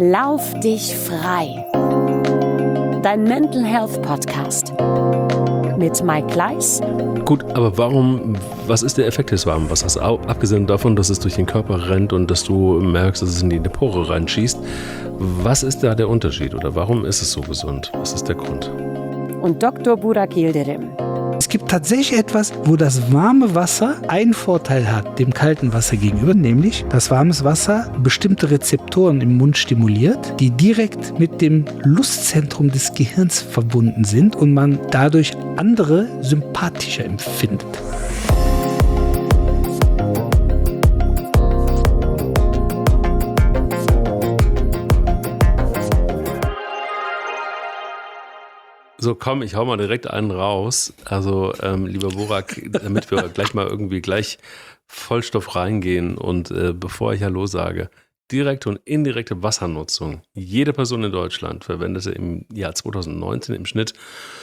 Lauf dich frei. Dein Mental Health Podcast mit Mike Kleiss. Gut, aber was ist der Effekt des warmen Wassers? Abgesehen davon, dass es durch den Körper rennt und dass du merkst, dass es in die Pore reinschießt. Was ist da der Unterschied oder warum ist es so gesund? Was ist der Grund? Und Dr. Burak Yildirim. Es gibt tatsächlich etwas, wo das warme Wasser einen Vorteil hat dem kalten Wasser gegenüber, nämlich dass warmes Wasser bestimmte Rezeptoren im Mund stimuliert, die direkt mit dem Lustzentrum des Gehirns verbunden sind und man dadurch andere sympathischer empfindet. So, komm, ich hau mal direkt einen raus. Also, lieber Burak, damit wir gleich Vollstoff reingehen und bevor ich Hallo sage, direkte und indirekte Wassernutzung. Jede Person in Deutschland verwendete im Jahr 2019 im Schnitt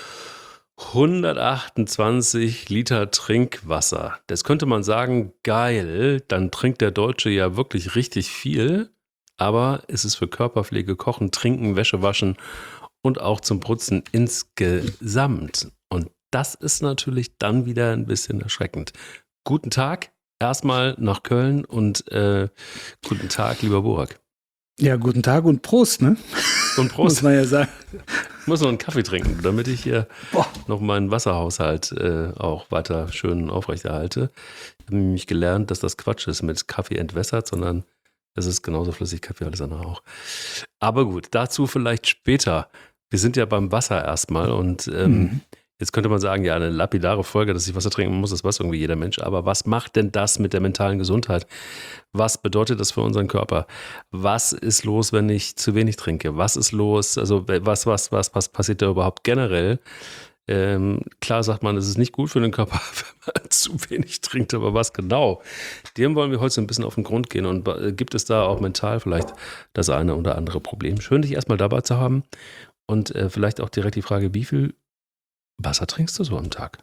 128 Liter Trinkwasser. Das könnte man sagen, geil, dann trinkt der Deutsche ja wirklich richtig viel, aber es ist für Körperpflege, Kochen, Trinken, Wäsche waschen und auch zum Putzen insgesamt. Und das ist natürlich dann wieder ein bisschen erschreckend. Guten Tag, erstmal nach Köln und guten Tag, lieber Burak. Ja, guten Tag und Prost, ne? Und Prost. Muss man ja sagen. Ich muss noch einen Kaffee trinken, damit ich hier noch meinen Wasserhaushalt auch weiter schön aufrechterhalte. Ich habe nämlich gelernt, dass das Quatsch ist mit Kaffee entwässert, sondern es ist genauso flüssig wie alles andere auch. Aber gut, dazu vielleicht später. Wir sind ja beim Wasser erstmal und jetzt könnte man sagen, ja, eine lapidare Folge, dass ich Wasser trinken muss, das weiß irgendwie jeder Mensch. Aber was macht denn das mit der mentalen Gesundheit? Was bedeutet das für unseren Körper? Was ist los, wenn ich zu wenig trinke? Was ist los? Also was passiert da überhaupt generell? Klar sagt man, es ist nicht gut für den Körper, wenn man zu wenig trinkt, aber was genau? Dem wollen wir heute so ein bisschen auf den Grund gehen und gibt es da auch mental vielleicht das eine oder andere Problem? Schön, dich erstmal dabei zu haben und vielleicht auch direkt die Frage, wie viel Wasser trinkst du so am Tag?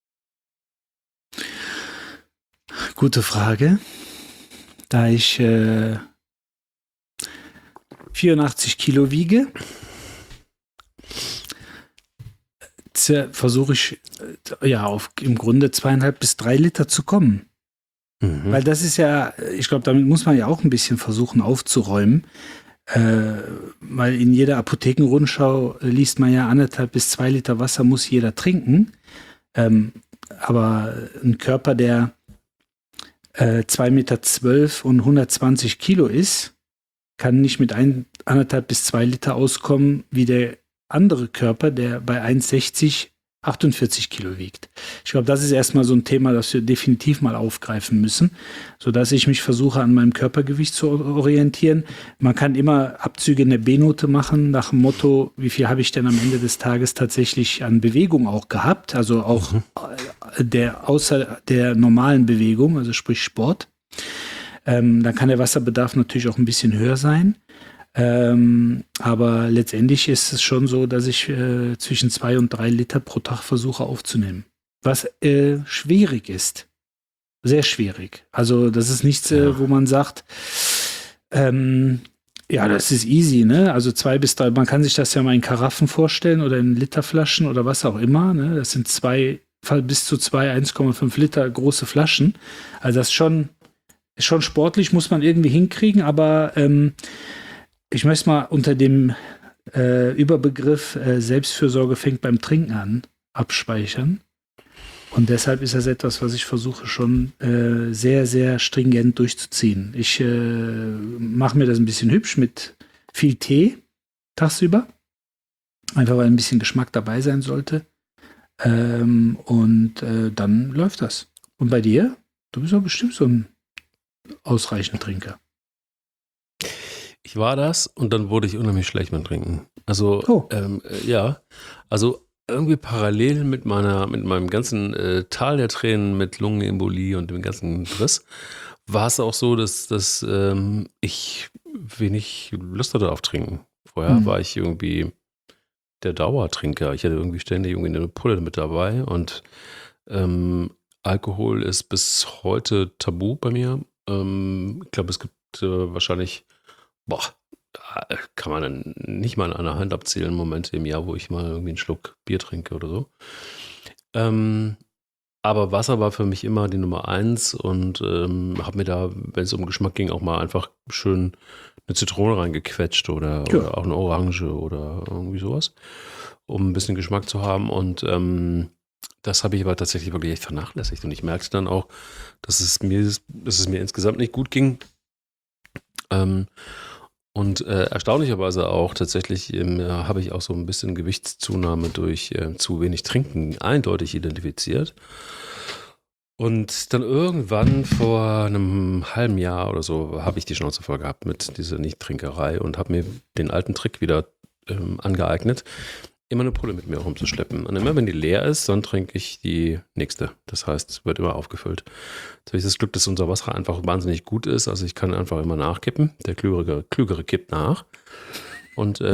Gute Frage. Da ich 84 Kilo wiege, versuche ich im Grunde 2,5 bis 3 Liter zu kommen. Mhm. Weil das ist ja, ich glaube, damit muss man ja auch ein bisschen versuchen aufzuräumen. Weil in jeder Apothekenrundschau liest man ja 1,5 bis 2 Liter Wasser muss jeder trinken. Aber ein Körper, der 2,12 Meter und 120 Kilo ist, kann nicht mit 1,5 bis 2 Liter auskommen wie der andere Körper, der bei 1,60 48 Kilo wiegt. Ich glaube, das ist erstmal so ein Thema, das wir definitiv mal aufgreifen müssen, sodass ich mich versuche, an meinem Körpergewicht zu orientieren. Man kann immer Abzüge in der B-Note machen, nach dem Motto, wie viel habe ich denn am Ende des Tages tatsächlich an Bewegung auch gehabt, also auch außer der normalen Bewegung, also sprich Sport. Dann kann der Wasserbedarf natürlich auch ein bisschen höher sein. Aber letztendlich ist es schon so, dass ich zwischen 2 und 3 Liter pro Tag versuche aufzunehmen. Was schwierig ist. Sehr schwierig. Also das ist nichts, wo man sagt, das ist easy, ne? Also 2 bis 3, man kann sich das ja mal in Karaffen vorstellen oder in Literflaschen oder was auch immer, ne? Das sind bis zu 1,5 Liter große Flaschen. Also das ist schon sportlich, muss man irgendwie hinkriegen, aber ich möchte mal unter dem Überbegriff Selbstfürsorge fängt beim Trinken an, abspeichern. Und deshalb ist das etwas, was ich versuche schon sehr, sehr stringent durchzuziehen. Ich mache mir das ein bisschen hübsch mit viel Tee tagsüber. Einfach weil ein bisschen Geschmack dabei sein sollte. Und dann läuft das. Und bei dir? Du bist doch bestimmt so ein ausreichend Trinker. Ich war das und dann wurde ich unheimlich schlecht beim Trinken. Also, also irgendwie parallel mit meinem ganzen Tal der Tränen mit Lungenembolie und dem ganzen Driss, war es auch so, dass ich wenig Lust hatte auf Trinken. Vorher war ich irgendwie der Dauertrinker. Ich hatte irgendwie ständig eine Pulle mit dabei und Alkohol ist bis heute tabu bei mir. Ich glaube, es gibt wahrscheinlich kann man dann nicht mal an einer Hand abzählen, Momente im Jahr, wo ich mal irgendwie einen Schluck Bier trinke oder so. Aber Wasser war für mich immer die Nummer 1 und habe mir da, wenn es um Geschmack ging, auch mal einfach schön eine Zitrone reingequetscht oder auch eine Orange oder irgendwie sowas, um ein bisschen Geschmack zu haben. Und das habe ich aber tatsächlich wirklich echt vernachlässigt. Und ich merkte dann auch, dass es mir insgesamt nicht gut ging. Und erstaunlicherweise auch tatsächlich habe ich auch so ein bisschen Gewichtszunahme durch zu wenig Trinken eindeutig identifiziert. Und dann irgendwann vor einem halben Jahr oder so habe ich die Schnauze voll gehabt mit dieser Nichttrinkerei und habe mir den alten Trick wieder angeeignet, immer eine Pulle mit mir rumzuschleppen. Und immer wenn die leer ist, dann trinke ich die nächste. Das heißt, es wird immer aufgefüllt. Jetzt habe ich das Glück, dass unser Wasser einfach wahnsinnig gut ist. Also ich kann einfach immer nachkippen. Der Klügere kippt nach. Und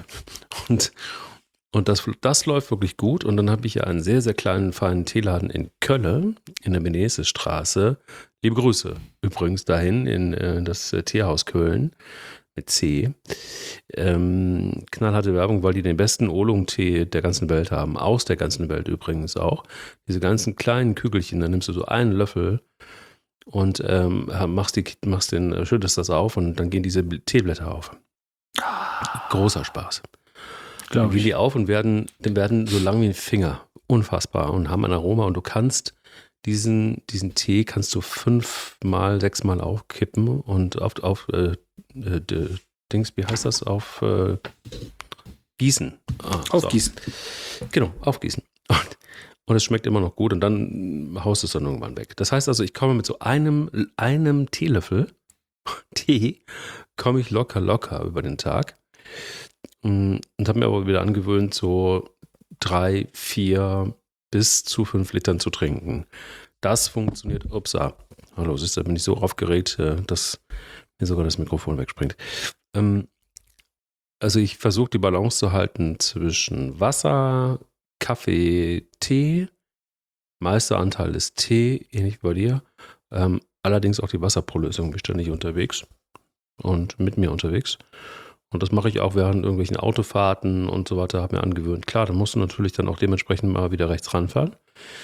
das läuft wirklich gut. Und dann habe ich ja einen sehr, sehr kleinen, feinen Teeladen in Köln, in der Benesestraße. Liebe Grüße übrigens dahin in das Teehaus Köln mit C. Knallharte Werbung, weil die den besten Oolong-Tee der ganzen Welt haben. Aus der ganzen Welt übrigens auch. Diese ganzen kleinen Kügelchen, da nimmst du so einen Löffel und schüttest das auf und dann gehen diese Teeblätter auf. Großer Spaß. Dann gehen die auf und werden so lang wie ein Finger. Unfassbar. Und haben ein Aroma. Und du kannst diesen Tee kannst du 5-mal, 6-mal aufkippen und auf Dings, wie heißt das? Gießen. Aufgießen. So. Genau, aufgießen. Und es schmeckt immer noch gut und dann haust du es dann irgendwann weg. Das heißt also, ich komme mit so einem Teelöffel Tee, komme ich locker über den Tag. Und habe mir aber wieder angewöhnt, so 3, 4 bis zu 5 Litern zu trinken. Das funktioniert. Upsa. Hallo, siehst du, da bin ich so aufgeregt, dass mir sogar das Mikrofon wegspringt. Also ich versuche die Balance zu halten zwischen Wasser, Kaffee, Tee. Meister Anteil ist Tee, ähnlich wie bei dir. Allerdings auch die Wasserprolösung bin ich ständig unterwegs und mit mir unterwegs. Und das mache ich auch während irgendwelchen Autofahrten und so weiter, habe mir angewöhnt. Klar, da musst du natürlich dann auch dementsprechend mal wieder rechts ranfahren.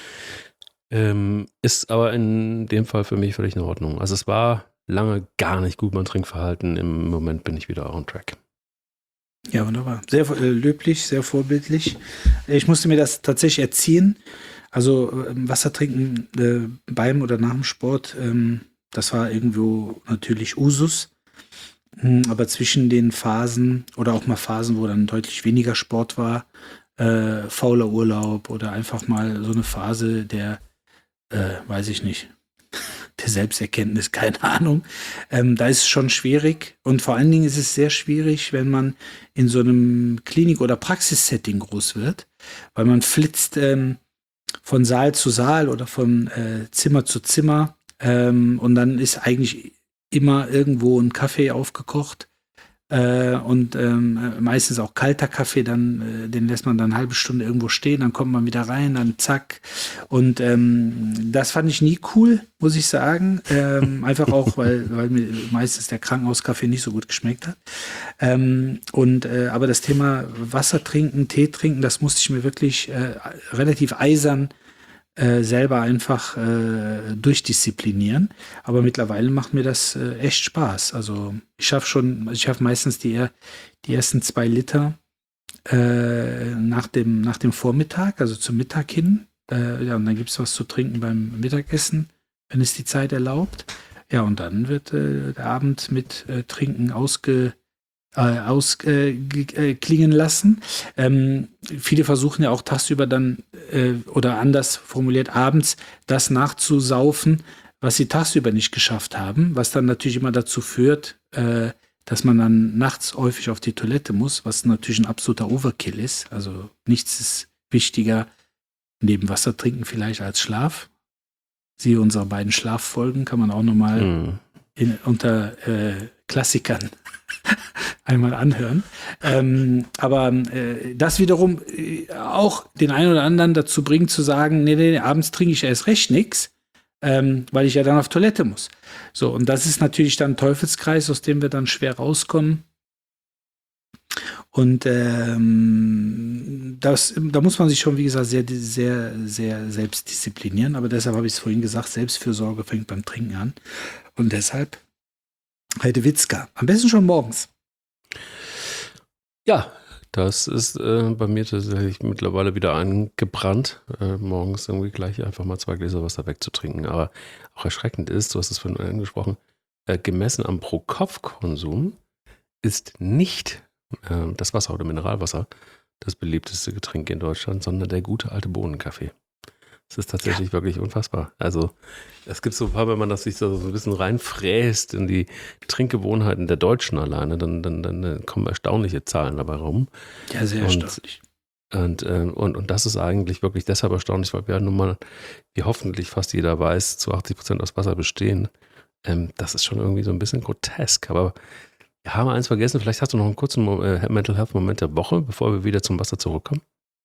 Ist aber in dem Fall für mich völlig in Ordnung. Also es war lange gar nicht gut, mein Trinkverhalten. Im Moment bin ich wieder on track. Ja, wunderbar. Sehr löblich, sehr vorbildlich. Ich musste mir das tatsächlich erziehen. Also Wasser trinken beim oder nach dem Sport, das war irgendwo natürlich Usus. Aber zwischen den Phasen oder auch mal Phasen, wo dann deutlich weniger Sport war, fauler Urlaub oder einfach mal so eine Phase der, weiß ich nicht, der Selbsterkenntnis, keine Ahnung. Da ist es schon schwierig und vor allen Dingen ist es sehr schwierig, wenn man in so einem Klinik- oder Praxissetting groß wird, weil man flitzt von Saal zu Saal oder von Zimmer zu Zimmer und dann ist eigentlich immer irgendwo ein Kaffee aufgekocht und meistens auch kalter Kaffee, dann den lässt man dann eine halbe Stunde irgendwo stehen, dann kommt man wieder rein, dann zack. Und das fand ich nie cool, muss ich sagen. Einfach auch, weil mir meistens der Krankenhauskaffee nicht so gut geschmeckt hat. Aber das Thema Wasser trinken, Tee trinken, das musste ich mir wirklich relativ eisern selber einfach durchdisziplinieren. Aber mittlerweile macht mir das echt Spaß. Also ich schaffe meistens die ersten 2 Liter nach dem Vormittag, also zum Mittag hin. Ja, und dann gibt es was zu trinken beim Mittagessen, wenn es die Zeit erlaubt. Ja, und dann wird der Abend mit Trinken ausklingen lassen. Viele versuchen ja auch tagsüber dann oder anders formuliert abends das nachzusaufen, was sie tagsüber nicht geschafft haben, was dann natürlich immer dazu führt, dass man dann nachts häufig auf die Toilette muss, was natürlich ein absoluter Overkill ist. Also nichts ist wichtiger neben Wasser trinken vielleicht als Schlaf. Siehe unsere beiden Schlaffolgen, kann man auch nochmal unter Klassikern einmal anhören. Aber das wiederum auch den einen oder anderen dazu bringt zu sagen, nee, abends trinke ich erst recht nichts, weil ich ja dann auf Toilette muss. So, und das ist natürlich dann ein Teufelskreis, aus dem wir dann schwer rauskommen. Und da muss man sich schon, wie gesagt, sehr, sehr, sehr selbst disziplinieren. Aber deshalb habe ich es vorhin gesagt, Selbstfürsorge fängt beim Trinken an. Und deshalb Heidewitzka. Am besten schon morgens. Ja, das ist bei mir tatsächlich mittlerweile wieder eingebrannt, morgens irgendwie gleich einfach mal 2 Gläser Wasser wegzutrinken. Aber auch erschreckend ist, du hast es vorhin angesprochen, gemessen am Pro-Kopf-Konsum ist nicht das Wasser oder Mineralwasser das beliebteste Getränk in Deutschland, sondern der gute alte Bohnenkaffee. Das ist tatsächlich wirklich unfassbar. Also es gibt so ein paar, wenn man das sich so ein bisschen reinfräst in die Trinkgewohnheiten der Deutschen alleine, dann kommen erstaunliche Zahlen dabei rum. Ja, sehr erstaunlich. Und das ist eigentlich wirklich deshalb erstaunlich, weil wir nun mal, wie hoffentlich fast jeder weiß, zu 80% aus Wasser bestehen. Das ist schon irgendwie so ein bisschen grotesk, aber wir haben eins vergessen, vielleicht hast du noch einen kurzen Mental Health Moment der Woche, bevor wir wieder zum Wasser zurückkommen.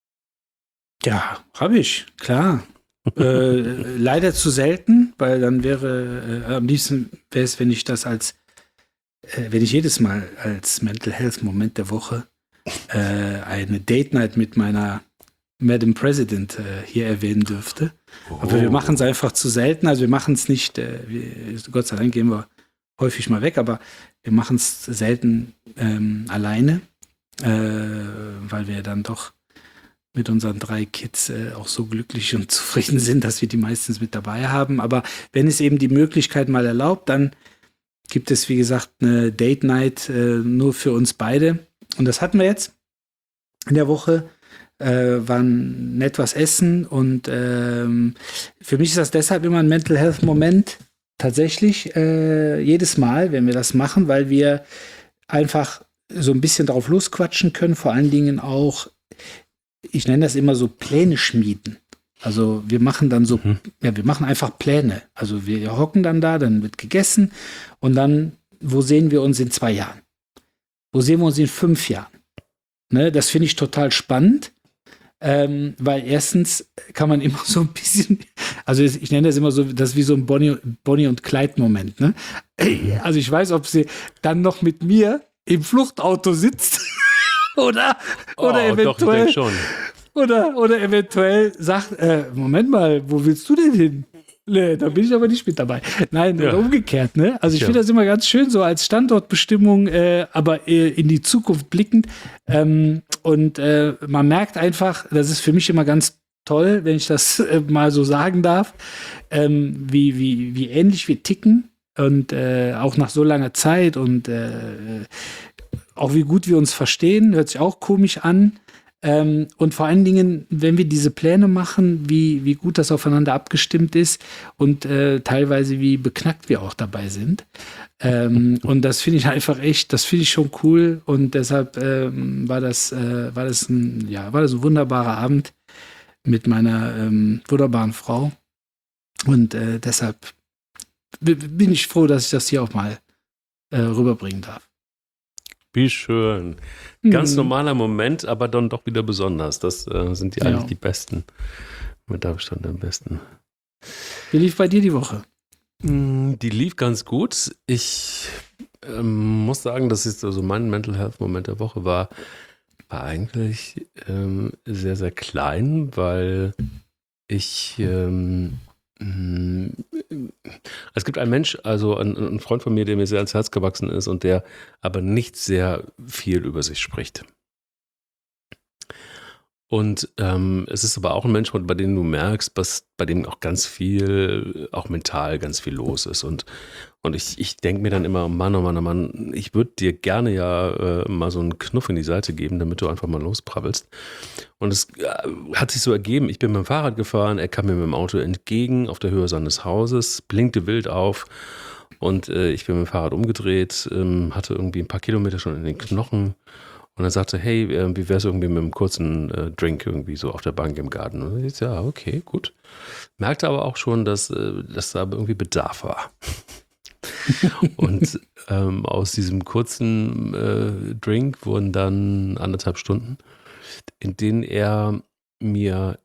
Ja, habe ich, klar. Leider zu selten, weil dann wäre, am liebsten wäre es, wenn ich das wenn ich jedes Mal als Mental Health Moment der Woche eine Date Night mit meiner Madam President hier erwähnen dürfte. Aber wir machen es einfach zu selten, also wir machen es nicht, Gott sei Dank gehen wir häufig mal weg, aber wir machen es selten alleine, weil wir dann doch mit unseren 3 Kids auch so glücklich und zufrieden sind, dass wir die meistens mit dabei haben. Aber wenn es eben die Möglichkeit mal erlaubt, dann gibt es, wie gesagt, eine Date Night nur für uns beide. Und das hatten wir jetzt in der Woche. Waren nett was essen. Und für mich ist das deshalb immer ein Mental Health Moment. Tatsächlich jedes Mal, wenn wir das machen, weil wir einfach so ein bisschen drauf losquatschen können. Vor allen Dingen auch, ich nenne das immer so Pläne schmieden. Also wir machen dann so, wir machen einfach Pläne. Also wir hocken dann da, dann wird gegessen und dann, wo sehen wir uns in 2 Jahren? Wo sehen wir uns in 5 Jahren? Ne, das finde ich total spannend, weil erstens kann man immer so ein bisschen, also ich nenne das immer so, das ist wie so ein Bonnie und Clyde-Moment. Ne? Also ich weiß, ob sie dann noch mit mir im Fluchtauto sitzt. Oder eventuell, doch, ich denke schon. Oder eventuell sagt, Moment mal, wo willst du denn hin? Nee, da bin ich aber nicht mit dabei. Nein, oder umgekehrt, ne? Also ich finde das immer ganz schön, so als Standortbestimmung, aber in die Zukunft blickend. Und man merkt einfach, das ist für mich immer ganz toll, wenn ich das mal so sagen darf, wie ähnlich wir ticken und auch nach so langer Zeit und auch wie gut wir uns verstehen, hört sich auch komisch an. Und vor allen Dingen, wenn wir diese Pläne machen, wie gut das aufeinander abgestimmt ist und teilweise wie beknackt wir auch dabei sind. Und das finde ich einfach echt, das finde ich schon cool. Und deshalb war das ein wunderbarer Abend mit meiner wunderbaren Frau. Und deshalb bin ich froh, dass ich das hier auch mal rüberbringen darf. Wie schön. Ganz normaler Moment, aber dann doch wieder besonders. Das sind die eigentlich die besten. Mit Abstand am besten. Wie lief bei dir die Woche? Die lief ganz gut. Ich muss sagen, dass es also mein Mental Health Moment der Woche war eigentlich sehr, sehr klein, weil ich es gibt einen Mensch, also ein Freund von mir, der mir sehr ans Herz gewachsen ist und der aber nicht sehr viel über sich spricht. Und es ist aber auch ein Mensch, bei dem du merkst, bei dem auch ganz viel, auch mental ganz viel los ist. Und ich denke mir dann immer, Mann, oh Mann, oh Mann, ich würde dir gerne ja mal so einen Knuff in die Seite geben, damit du einfach mal losprabbelst. Und es hat sich so ergeben, ich bin mit dem Fahrrad gefahren, er kam mir mit dem Auto entgegen auf der Höhe seines Hauses, blinkte wild auf und ich bin mit dem Fahrrad umgedreht, hatte irgendwie ein paar Kilometer schon in den Knochen. Und er sagte, hey, wie wär's irgendwie mit einem kurzen Drink irgendwie so auf der Bank im Garten? Und ich ja, okay, gut. Merkte aber auch schon, dass da irgendwie Bedarf war. Und aus diesem kurzen Drink wurden dann 1,5 Stunden, in denen er mir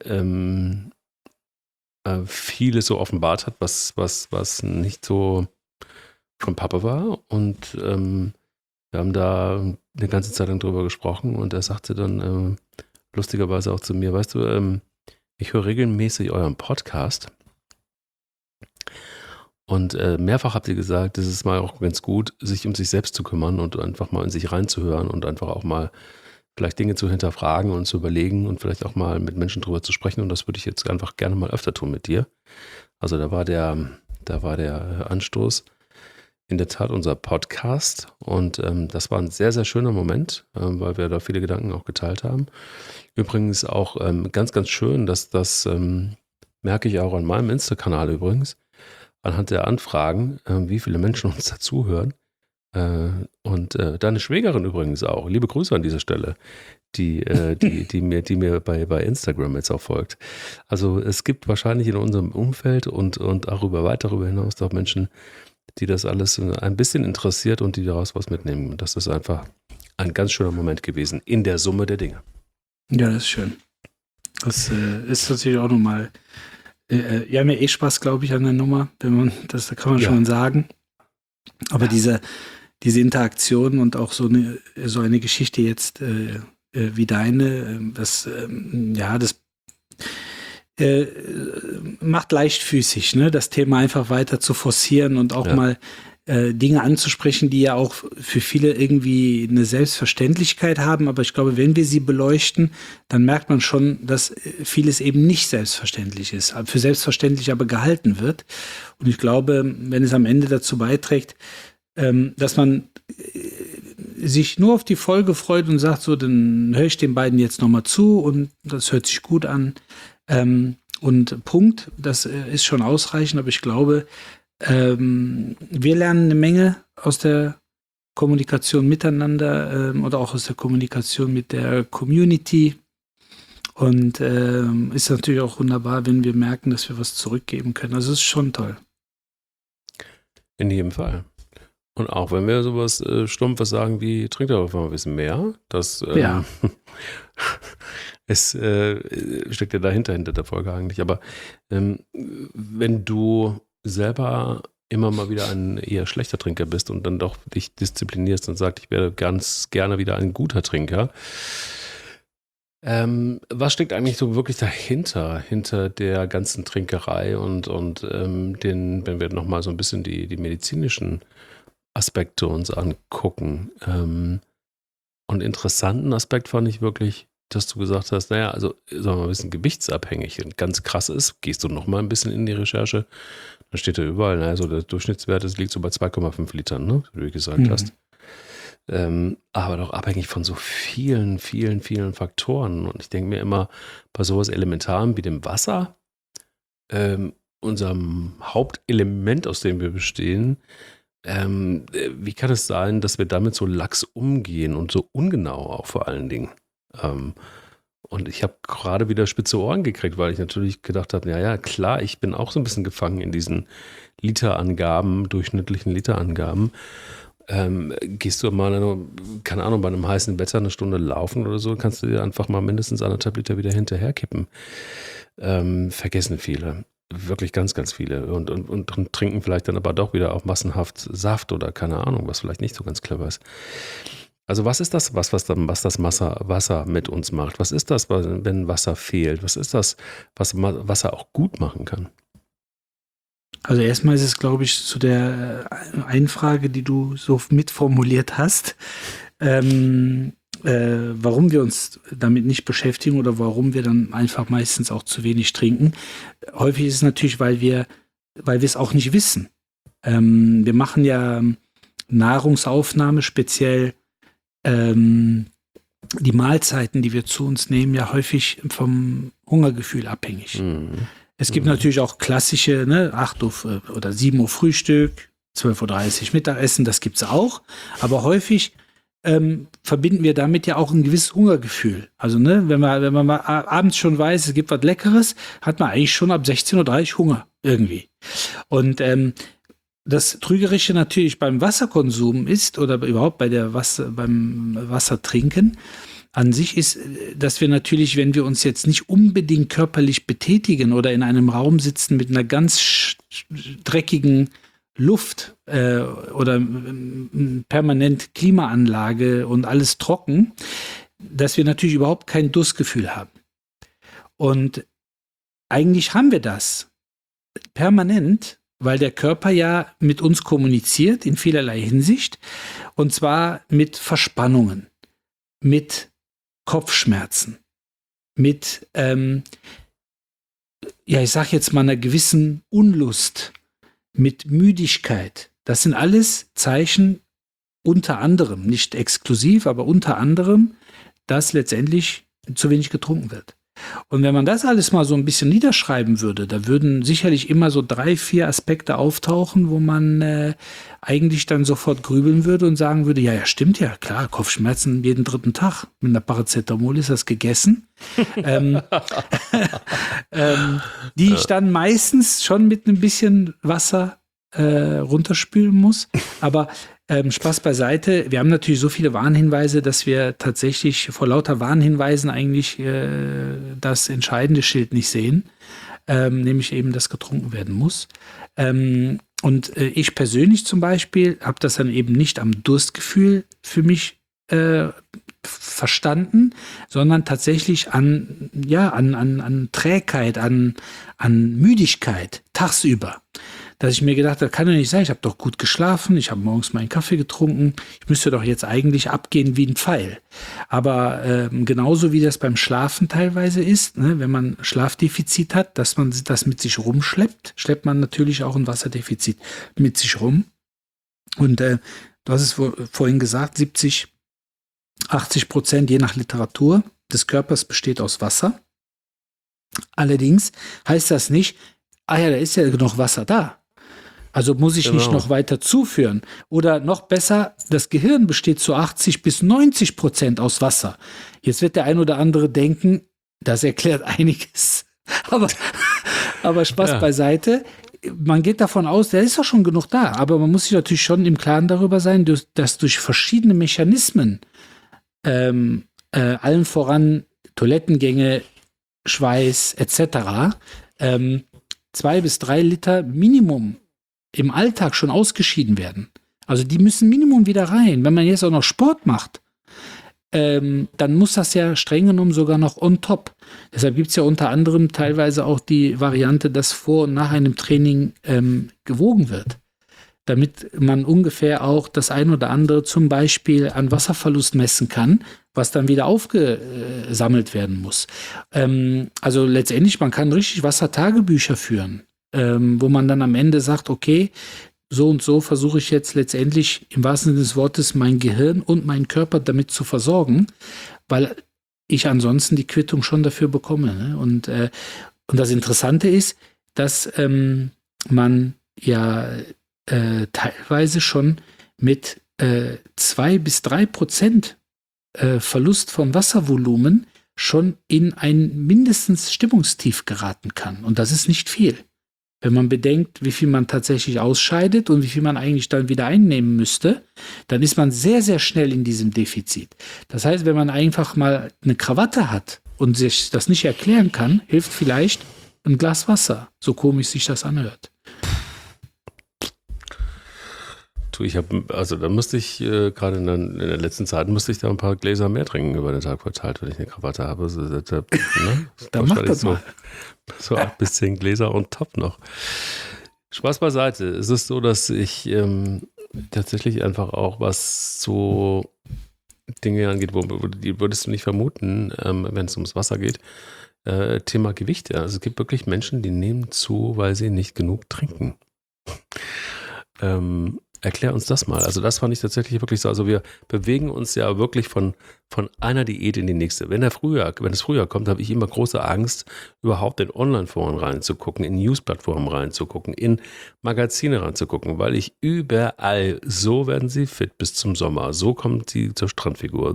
vieles so offenbart hat, was nicht so von Papa war. Und wir haben da eine ganze Zeit lang drüber gesprochen und er sagte dann lustigerweise auch zu mir, weißt du, ich höre regelmäßig euren Podcast und mehrfach habt ihr gesagt, es ist mal auch ganz gut, sich um sich selbst zu kümmern und einfach mal in sich reinzuhören und einfach auch mal vielleicht Dinge zu hinterfragen und zu überlegen und vielleicht auch mal mit Menschen drüber zu sprechen und das würde ich jetzt einfach gerne mal öfter tun mit dir. Also da war der Anstoß in der Tat unser Podcast und das war ein sehr, sehr schöner Moment, weil wir da viele Gedanken auch geteilt haben. Übrigens auch ganz, ganz schön, dass das merke ich auch an meinem Insta-Kanal übrigens, anhand der Anfragen, wie viele Menschen uns dazuhören. Und deine Schwägerin übrigens auch. Liebe Grüße an dieser Stelle, die mir bei Instagram jetzt auch folgt. Also es gibt wahrscheinlich in unserem Umfeld und auch weit darüber hinaus auch Menschen, die das alles ein bisschen interessiert und die daraus was mitnehmen. Und das ist einfach ein ganz schöner Moment gewesen in der Summe der Dinge. Ja, das ist schön. Das ist natürlich auch nochmal, wir haben ja Spaß, glaube ich, an der Nummer, da kann man schon sagen. Aber diese Interaktion und auch so eine Geschichte jetzt wie deine, das macht leichtfüßig, ne? Das Thema einfach weiter zu forcieren und auch mal Dinge anzusprechen, die ja auch für viele irgendwie eine Selbstverständlichkeit haben. Aber ich glaube, wenn wir sie beleuchten, dann merkt man schon, dass vieles eben nicht selbstverständlich ist, für selbstverständlich aber gehalten wird. Und ich glaube, wenn es am Ende dazu beiträgt, dass man sich nur auf die Folge freut und sagt, so, dann höre ich den beiden jetzt nochmal zu und das hört sich gut an. Und Punkt, das ist schon ausreichend, aber ich glaube, wir lernen eine Menge aus der Kommunikation miteinander oder auch aus der Kommunikation mit der Community und ist natürlich auch wunderbar, wenn wir merken, dass wir was zurückgeben können. Also es ist schon toll. In jedem Fall. Und auch wenn wir sowas Stumpfes sagen wie, trink doch einfach mal ein bisschen mehr, das es steckt ja dahinter, hinter der Folge eigentlich. Aber wenn du selber immer mal wieder ein eher schlechter Trinker bist und dann doch dich disziplinierst und sagst, ich werde ganz gerne wieder ein guter Trinker, was steckt eigentlich so wirklich dahinter, hinter der ganzen Trinkerei und wenn wir nochmal so ein bisschen die medizinischen Aspekte uns angucken. Und interessanten Aspekt fand ich wirklich, dass du gesagt hast, naja, also sagen wir mal ein bisschen gewichtsabhängig. Und ganz krass ist, gehst du noch mal ein bisschen in die Recherche, dann steht da überall, naja, so der Durchschnittswert liegt so bei 2,5 Litern, ne, wie du gesagt hast. Aber doch abhängig von so vielen, vielen, vielen Faktoren. Und ich denke mir immer, bei sowas Elementarem wie dem Wasser, unserem Hauptelement, aus dem wir bestehen, wie kann es sein, dass wir damit so lax umgehen und so ungenau auch vor allen Dingen? Und ich habe gerade wieder spitze Ohren gekriegt, weil ich natürlich gedacht habe, ja klar, ich bin auch so ein bisschen gefangen in diesen Literangaben, durchschnittlichen Literangaben. Gehst du mal, keine Ahnung, bei einem heißen Wetter eine Stunde laufen oder so, kannst du dir einfach mal mindestens 1,5 Liter wieder hinterherkippen. Vergessen viele. Wirklich ganz, ganz viele und trinken vielleicht dann aber doch wieder auch massenhaft Saft oder keine Ahnung, was vielleicht nicht so ganz clever ist. Also was ist das, was das Wasser mit uns macht? Was ist das, wenn Wasser fehlt? Was ist das, was Wasser auch gut machen kann? Also erstmal ist es, glaube ich, zu der einen Frage, die du so mitformuliert hast, warum wir uns damit nicht beschäftigen oder warum wir dann einfach meistens auch zu wenig trinken. Häufig ist es natürlich, weil wir es auch nicht wissen. Wir machen ja Nahrungsaufnahme, speziell die Mahlzeiten, die wir zu uns nehmen, ja häufig vom Hungergefühl abhängig. Es gibt natürlich auch klassische, 8 Uhr oder 7 Uhr Frühstück, 12.30 Uhr Mittagessen, das gibt's auch. Aber häufig verbinden wir damit ja auch ein gewisses Hungergefühl. Also, wenn man mal abends schon weiß, es gibt was Leckeres, hat man eigentlich schon ab 16.30 Uhr Hunger irgendwie. Und das Trügerische natürlich beim Wasserkonsum ist oder überhaupt beim Wassertrinken an sich ist, dass wir natürlich, wenn wir uns jetzt nicht unbedingt körperlich betätigen oder in einem Raum sitzen mit einer ganz dreckigen Luft oder permanent Klimaanlage und alles trocken, dass wir natürlich überhaupt kein Durstgefühl haben. Und eigentlich haben wir das permanent, weil der Körper ja mit uns kommuniziert in vielerlei Hinsicht, und zwar mit Verspannungen, mit Kopfschmerzen, mit, ich sag jetzt mal einer gewissen Unlust, mit Müdigkeit. Das sind alles Zeichen, unter anderem, nicht exklusiv, aber unter anderem, dass letztendlich zu wenig getrunken wird. Und wenn man das alles mal so ein bisschen niederschreiben würde, da würden sicherlich immer so 3, 4 Aspekte auftauchen, wo man eigentlich dann sofort grübeln würde und sagen würde, ja, stimmt ja, klar, Kopfschmerzen jeden 3. Tag. Mit einer Paracetamol ist das gegessen. Die ich dann meistens schon mit ein bisschen Wasser runterspülen muss. Aber Spaß beiseite, wir haben natürlich so viele Warnhinweise, dass wir tatsächlich vor lauter Warnhinweisen eigentlich das entscheidende Schild nicht sehen, nämlich eben, dass getrunken werden muss. Und ich persönlich zum Beispiel habe das dann eben nicht am Durstgefühl für mich verstanden, sondern tatsächlich an Trägheit, an Müdigkeit tagsüber. Dass ich mir gedacht habe, kann doch nicht sein, ich habe doch gut geschlafen, ich habe morgens meinen Kaffee getrunken, ich müsste doch jetzt eigentlich abgehen wie ein Pfeil. Aber genauso wie das beim Schlafen teilweise ist, ne, wenn man Schlafdefizit hat, dass man das mit sich rumschleppt, schleppt man natürlich auch ein Wasserdefizit mit sich rum. Und du hast es vorhin gesagt, 70-80%, je nach Literatur, des Körpers besteht aus Wasser. Allerdings heißt das nicht, da ist ja genug Wasser da. Also muss ich nicht noch weiter zuführen. Oder noch besser, das Gehirn besteht zu 80-90% aus Wasser. Jetzt wird der ein oder andere denken, das erklärt einiges. Aber Spaß beiseite. Man geht davon aus, da ist doch schon genug da. Aber man muss sich natürlich schon im Klaren darüber sein, dass durch verschiedene Mechanismen, allen voran Toilettengänge, Schweiß etc., 2 bis 3 Liter Minimum im Alltag schon ausgeschieden werden. Also die müssen Minimum wieder rein. Wenn man jetzt auch noch Sport macht, dann muss das ja streng genommen sogar noch on top. Deshalb gibt es ja unter anderem teilweise auch die Variante, dass vor und nach einem Training gewogen wird, damit man ungefähr auch das ein oder andere zum Beispiel an Wasserverlust messen kann, was dann wieder aufgesammelt werden muss. Also letztendlich, man kann richtig Wassertagebücher führen, wo man dann am Ende sagt, okay, so und so versuche ich jetzt letztendlich im wahrsten Sinne des Wortes mein Gehirn und meinen Körper damit zu versorgen, weil ich ansonsten die Quittung schon dafür bekomme. Ne? Und das Interessante ist, dass man ja teilweise schon mit 2-3% Verlust von Wasservolumen schon in ein mindestens Stimmungstief geraten kann. Und das ist nicht viel. Wenn man bedenkt, wie viel man tatsächlich ausscheidet und wie viel man eigentlich dann wieder einnehmen müsste, dann ist man sehr, sehr schnell in diesem Defizit. Das heißt, wenn man einfach mal eine Krawatte hat und sich das nicht erklären kann, hilft vielleicht ein Glas Wasser, so komisch sich das anhört. Da musste ich gerade in der letzten Zeit da ein paar Gläser mehr trinken über den Tag verteilt, wenn ich eine Krawatte habe. Dann mach das mal. So 8 bis 10 Gläser und top noch. Spaß beiseite. Es ist so, dass ich tatsächlich einfach auch, was so Dinge angeht, die würdest du nicht vermuten, wenn es ums Wasser geht, Thema Gewicht. Ja. Also es gibt wirklich Menschen, die nehmen zu, weil sie nicht genug trinken. Erklär uns das mal. Also das fand ich tatsächlich wirklich so. Also wir bewegen uns ja wirklich von einer Diät in die nächste. Wenn es früher kommt, habe ich immer große Angst, überhaupt in Online-Foren reinzugucken, in News-Plattformen reinzugucken, in Magazine reinzugucken, weil ich überall, so werden sie fit bis zum Sommer, so kommt sie zur Strandfigur.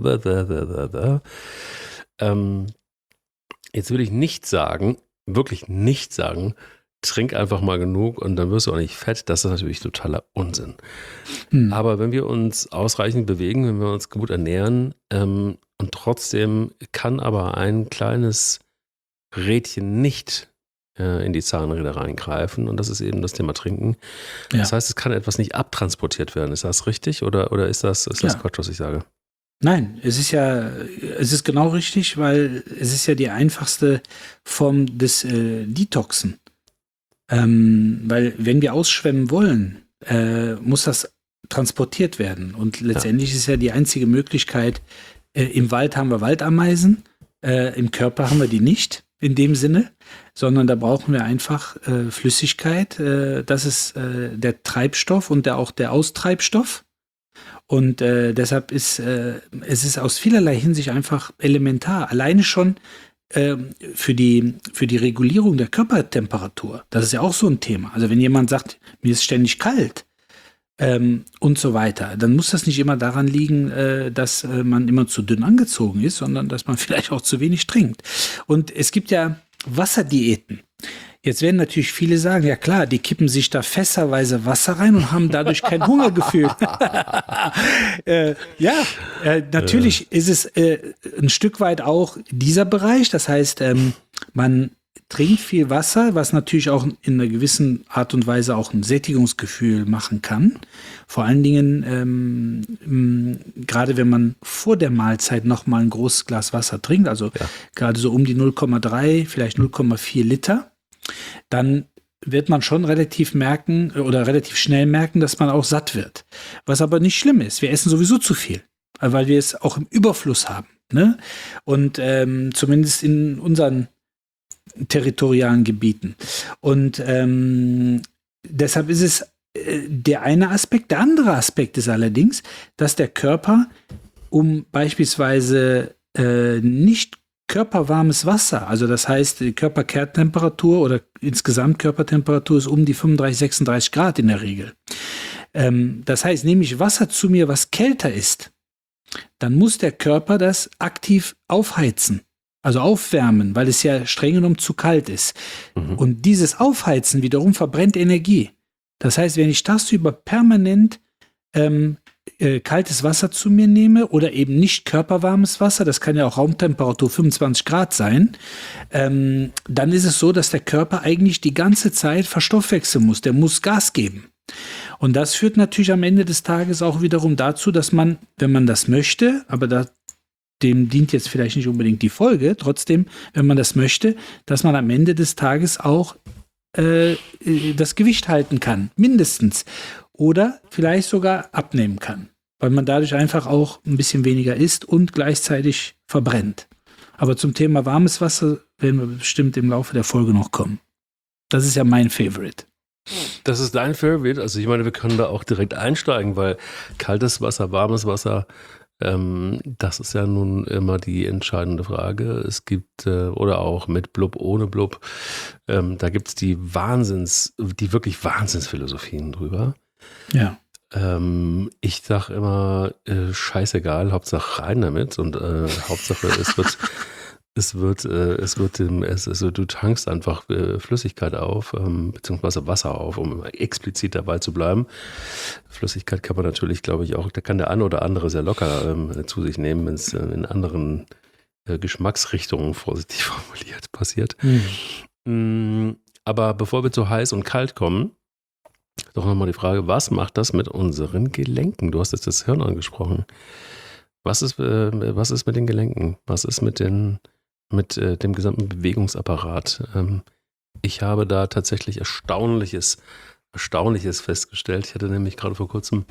Jetzt will ich nicht sagen, wirklich nicht sagen, trink einfach mal genug und dann wirst du auch nicht fett. Das ist natürlich totaler Unsinn. Aber wenn wir uns ausreichend bewegen, wenn wir uns gut ernähren und trotzdem kann aber ein kleines Rädchen nicht in die Zahnräder reingreifen. Und das ist eben das Thema Trinken. Ja. Das heißt, es kann etwas nicht abtransportiert werden. Ist das richtig oder ist das Quatsch, was ich sage? Nein, es ist genau richtig, weil es ist ja die einfachste Form des Detoxen. Weil wenn wir ausschwemmen wollen, muss das transportiert werden. Und letztendlich ist ja die einzige Möglichkeit, im Wald haben wir Waldameisen, im Körper haben wir die nicht in dem Sinne, sondern da brauchen wir einfach Flüssigkeit. Das ist der Treibstoff und auch der Austreibstoff. Und deshalb ist es ist aus vielerlei Hinsicht einfach elementar. Alleine schon für die Regulierung der Körpertemperatur. Das ist ja auch so ein Thema. Also wenn jemand sagt, mir ist ständig kalt und so weiter, dann muss das nicht immer daran liegen, dass man immer zu dünn angezogen ist, sondern dass man vielleicht auch zu wenig trinkt. Und es gibt ja Wasserdiäten. Jetzt werden natürlich viele sagen, ja klar, die kippen sich da fässerweise Wasser rein und haben dadurch kein Hungergefühl. Natürlich ist es ein Stück weit auch dieser Bereich. Das heißt, man trinkt viel Wasser, was natürlich auch in einer gewissen Art und Weise auch ein Sättigungsgefühl machen kann. Vor allen Dingen, gerade wenn man vor der Mahlzeit noch mal ein großes Glas Wasser trinkt, also gerade so um die 0,3, vielleicht 0,4 Liter, dann wird man schon relativ schnell merken, dass man auch satt wird. Was aber nicht schlimm ist. Wir essen sowieso zu viel, weil wir es auch im Überfluss haben. Ne? Und zumindest in unseren territorialen Gebieten. Und deshalb ist es der eine Aspekt. Der andere Aspekt ist allerdings, dass der Körper, um beispielsweise nicht körperwarmes Wasser, also das heißt, die Körperkerntemperatur oder insgesamt Körpertemperatur ist um die 35, 36 Grad in der Regel. Das heißt, nehme ich Wasser zu mir, was kälter ist, dann muss der Körper das aktiv aufheizen, also aufwärmen, weil es ja streng genommen zu kalt ist. Und dieses Aufheizen wiederum verbrennt Energie. Das heißt, wenn ich tagsüber permanent kaltes Wasser zu mir nehme oder eben nicht körperwarmes Wasser, das kann ja auch Raumtemperatur 25 Grad sein, dann ist es so, dass der Körper eigentlich die ganze Zeit verstoffwechseln muss. Der muss Gas geben. Und das führt natürlich am Ende des Tages auch wiederum dazu, dass man, wenn man das möchte, aber dem dient jetzt vielleicht nicht unbedingt die Folge, trotzdem, wenn man das möchte, dass man am Ende des Tages auch das Gewicht halten kann, mindestens. Oder vielleicht sogar abnehmen kann, weil man dadurch einfach auch ein bisschen weniger isst und gleichzeitig verbrennt. Aber zum Thema warmes Wasser werden wir bestimmt im Laufe der Folge noch kommen. Das ist ja mein Favorite. Das ist dein Favorite? Also ich meine, wir können da auch direkt einsteigen, weil kaltes Wasser, warmes Wasser, das ist ja nun immer die entscheidende Frage. Es gibt, oder auch mit Blub, ohne Blub, da gibt es die wirklich Wahnsinnsphilosophien drüber. Ja. Ich sag immer, scheißegal, Hauptsache rein damit und Hauptsache du tankst einfach Flüssigkeit auf, beziehungsweise Wasser auf, um explizit dabei zu bleiben. Flüssigkeit kann man natürlich, glaube ich, auch, da kann der eine oder andere sehr locker zu sich nehmen, wenn es in anderen Geschmacksrichtungen, vorsichtig formuliert, passiert. Aber bevor wir zu heiß und kalt kommen, doch nochmal die Frage, was macht das mit unseren Gelenken? Du hast jetzt das Hirn angesprochen. Was ist mit den Gelenken? Was ist mit dem gesamten Bewegungsapparat? Ich habe da tatsächlich Erstaunliches festgestellt. Ich hatte nämlich gerade vor kurzem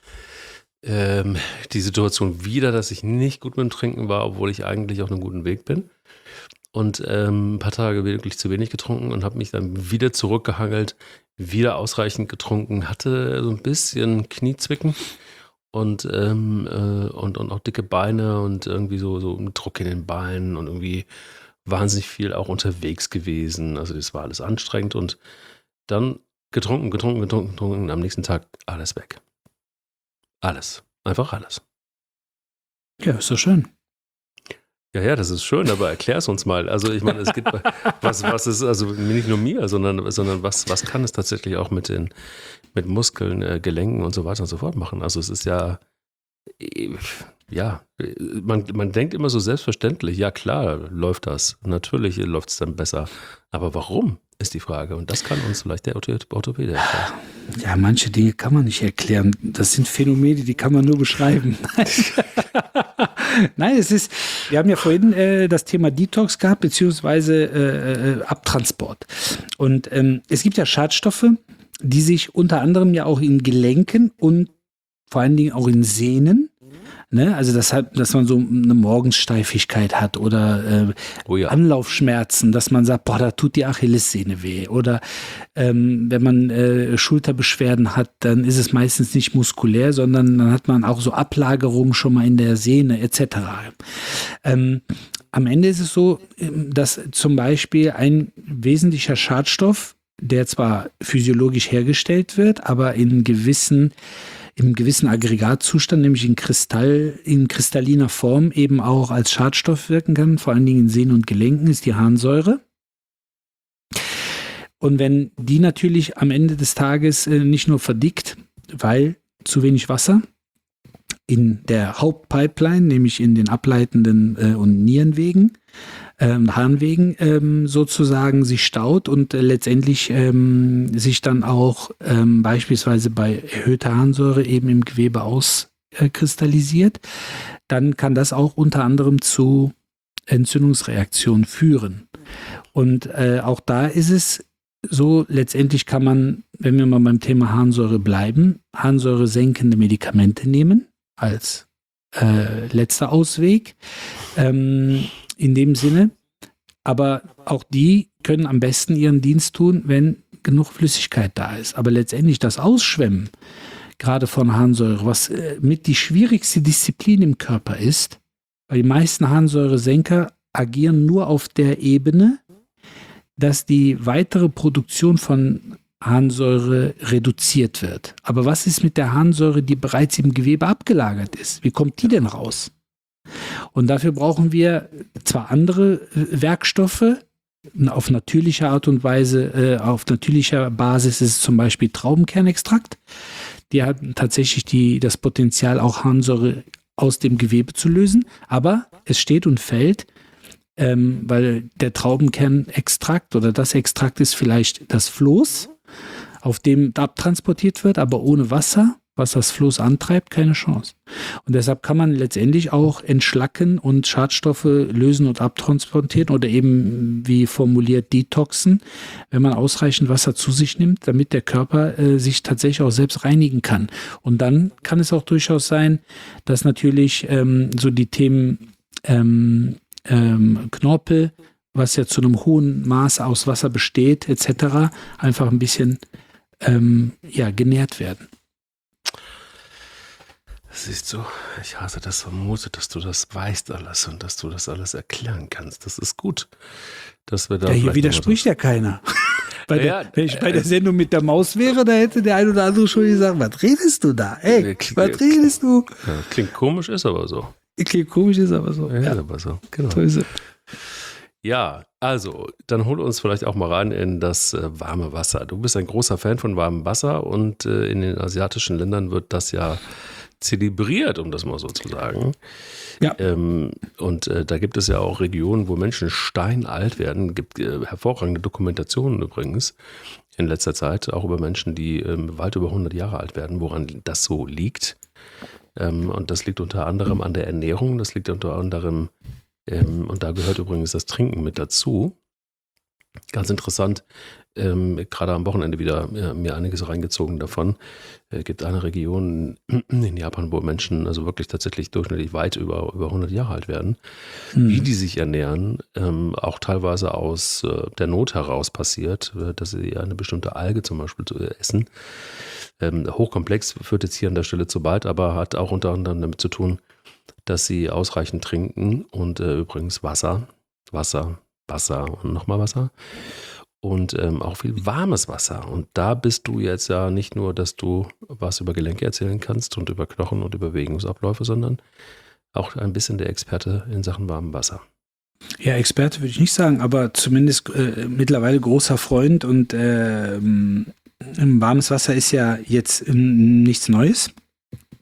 die Situation wieder, dass ich nicht gut mit dem Trinken war, obwohl ich eigentlich auf einem guten Weg bin. Und ein paar Tage wirklich zu wenig getrunken und habe mich dann wieder zurückgehangelt, wieder ausreichend getrunken, hatte so ein bisschen Kniezwicken und auch dicke Beine und irgendwie so einen Druck in den Beinen und irgendwie wahnsinnig viel auch unterwegs gewesen. Also das war alles anstrengend und dann getrunken und am nächsten Tag alles weg. Alles. Einfach alles. Ja, ist doch schön. Ja, das ist schön, aber erklär es uns mal. Also ich meine, es gibt was ist, also nicht nur mir, sondern was kann es tatsächlich auch mit Muskeln, Gelenken und so weiter und so fort machen? Also es ist ja, Ja, man denkt immer so selbstverständlich, ja klar, läuft das. Natürlich läuft es dann besser. Aber warum, ist die Frage. Und das kann uns vielleicht der Orthopäde erklären. Ja, manche Dinge kann man nicht erklären. Das sind Phänomene, die kann man nur beschreiben. Nein, wir haben ja vorhin das Thema Detox gehabt, beziehungsweise Abtransport. Und es gibt ja Schadstoffe, die sich unter anderem ja auch in Gelenken und vor allen Dingen auch in Sehnen, ne? Also dass man so eine Morgensteifigkeit hat oder Anlaufschmerzen, dass man sagt, boah, da tut die Achillessehne weh. Oder wenn man Schulterbeschwerden hat, dann ist es meistens nicht muskulär, sondern dann hat man auch so Ablagerungen schon mal in der Sehne etc. Am Ende ist es so, dass zum Beispiel ein wesentlicher Schadstoff, der zwar physiologisch hergestellt wird, aber im gewissen Aggregatzustand, nämlich in kristalliner Form eben auch als Schadstoff wirken kann, vor allen Dingen in Sehnen und Gelenken, ist die Harnsäure. Und wenn die natürlich am Ende des Tages nicht nur verdickt, weil zu wenig Wasser in der Hauptpipeline, nämlich in den ableitenden und Nierenwegen, Harnwegen sozusagen sich staut und letztendlich sich dann auch beispielsweise bei erhöhter Harnsäure eben im Gewebe auskristallisiert, dann kann das auch unter anderem zu Entzündungsreaktionen führen. Und auch da ist es so, letztendlich kann man, wenn wir mal beim Thema Harnsäure bleiben, harnsäuresenkende Medikamente nehmen als letzter Ausweg. In dem Sinne, aber auch die können am besten ihren Dienst tun, wenn genug Flüssigkeit da ist. Aber letztendlich das Ausschwemmen, gerade von Harnsäure, was mit die schwierigste Disziplin im Körper ist, weil die meisten Harnsäuresenker agieren nur auf der Ebene, dass die weitere Produktion von Harnsäure reduziert wird. Aber was ist mit der Harnsäure, die bereits im Gewebe abgelagert ist? Wie kommt die denn raus? Und dafür brauchen wir zwar andere Werkstoffe, auf natürliche Art und Weise, auf natürlicher Basis ist es zum Beispiel Traubenkernextrakt. Die hat tatsächlich das Potenzial, auch Harnsäure aus dem Gewebe zu lösen. Aber es steht und fällt, weil der Traubenkernextrakt oder das Extrakt ist vielleicht das Floß, auf dem abtransportiert wird, aber ohne Wasser, was das Floß antreibt, keine Chance. Und deshalb kann man letztendlich auch entschlacken und Schadstoffe lösen und abtransportieren oder eben, wie formuliert, detoxen, wenn man ausreichend Wasser zu sich nimmt, damit der Körper sich tatsächlich auch selbst reinigen kann. Und dann kann es auch durchaus sein, dass natürlich so die Themen Knorpel, was ja zu einem hohen Maß aus Wasser besteht, etc., einfach ein bisschen genährt werden. Siehst du, ich hasse das so, Mose, dass du das weißt alles und dass du das alles erklären kannst. Das ist gut, dass wir da. Ja, hier widerspricht ja keiner. Wenn ich bei der Sendung mit der Maus wäre, da hätte der ein oder andere schon gesagt, was redest du da? Ey, was redest du? Ja, klingt komisch, ist aber so. Klingt komisch, ist aber so. Ja, ist aber so, genau. Ja, also, dann hol uns vielleicht auch mal rein in das warme Wasser. Du bist ein großer Fan von warmem Wasser und in den asiatischen Ländern wird das ja zelebriert, um das mal so zu sagen. Ja. Und da gibt es ja auch Regionen, wo Menschen steinalt werden. Gibt hervorragende Dokumentationen übrigens in letzter Zeit, auch über Menschen, die weit über 100 Jahre alt werden, woran das so liegt. Und das liegt unter anderem an der Ernährung, das liegt unter anderem, und da gehört übrigens das Trinken mit dazu. Ganz interessant, gerade am Wochenende wieder mir einiges reingezogen davon. Gibt eine Region in Japan, wo Menschen also wirklich tatsächlich durchschnittlich weit über 100 Jahre alt werden. Wie die sich ernähren, auch teilweise aus der Not heraus passiert, dass sie eine bestimmte Alge zum Beispiel essen. Hochkomplex, führt jetzt hier an der Stelle zu weit, aber hat auch unter anderem damit zu tun, dass sie ausreichend trinken und übrigens Wasser und nochmal Wasser und auch viel warmes Wasser. Und da bist du jetzt ja nicht nur, dass du was über Gelenke erzählen kannst und über Knochen und über Bewegungsabläufe, sondern auch ein bisschen der Experte in Sachen warmem Wasser. Ja, Experte würde ich nicht sagen, aber zumindest mittlerweile großer Freund und warmes Wasser ist ja jetzt nichts Neues.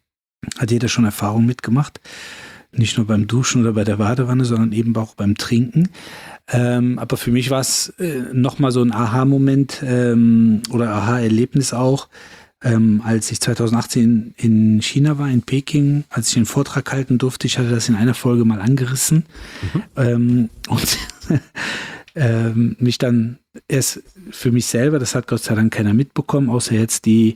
Hat jeder schon Erfahrung mitgemacht. Nicht nur beim Duschen oder bei der Badewanne, sondern eben auch beim Trinken. Aber für mich war es nochmal so ein Aha-Moment oder Aha-Erlebnis auch, als ich 2018 in China war, in Peking, als ich einen Vortrag halten durfte. Ich hatte das in einer Folge mal angerissen. Und mich dann erst für mich selber, das hat Gott sei Dank keiner mitbekommen, außer jetzt die